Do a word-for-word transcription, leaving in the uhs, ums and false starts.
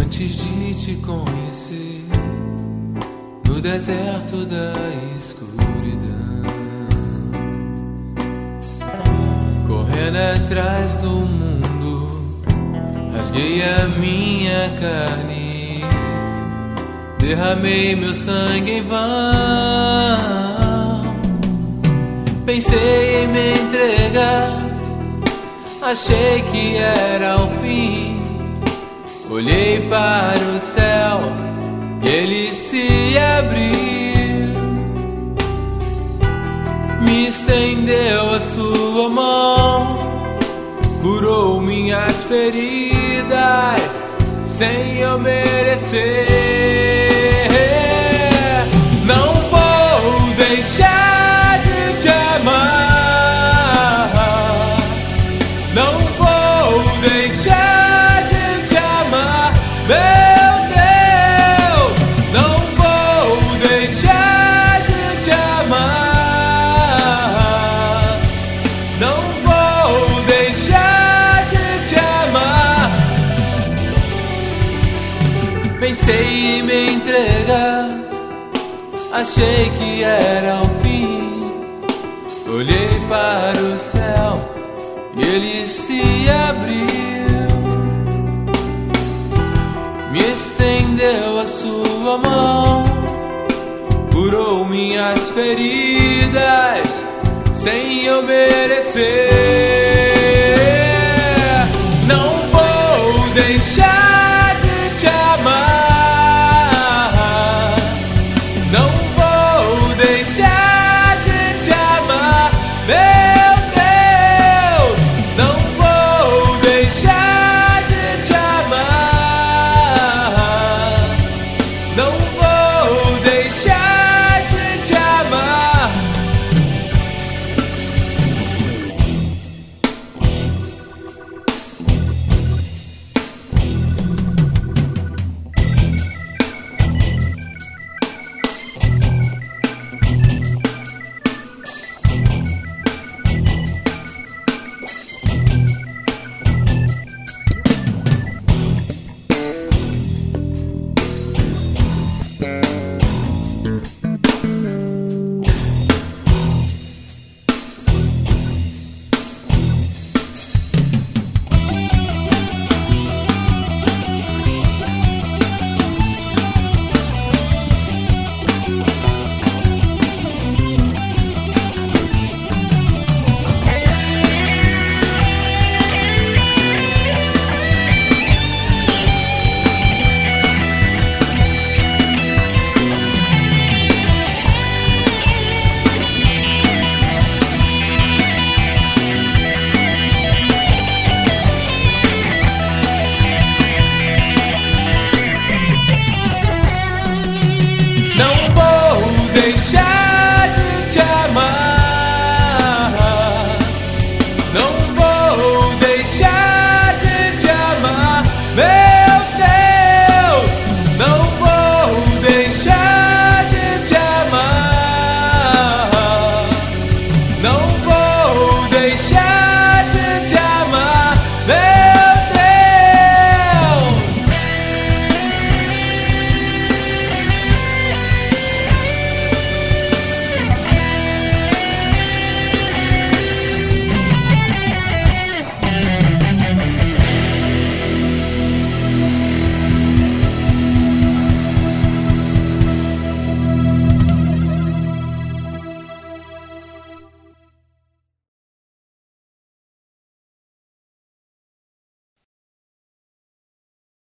Antes de te conhecer, no deserto da escuridão, correndo atrás do mundo, rasguei a minha carne, derramei meu sangue em vão. Pensei em me entregar, achei que era o fim. Olhei para o céu e ele se abriu, me estendeu a sua mão, curou minhas feridas sem eu merecer. Não vou deixar de te amar, não vou deixar meu Deus, não vou deixar de te amar, não vou deixar de te amar. Pensei em me entregar, achei que era o fim. Olhei para o céu e ele se abriu, me estendeu a sua mão, curou minhas feridas sem eu merecer.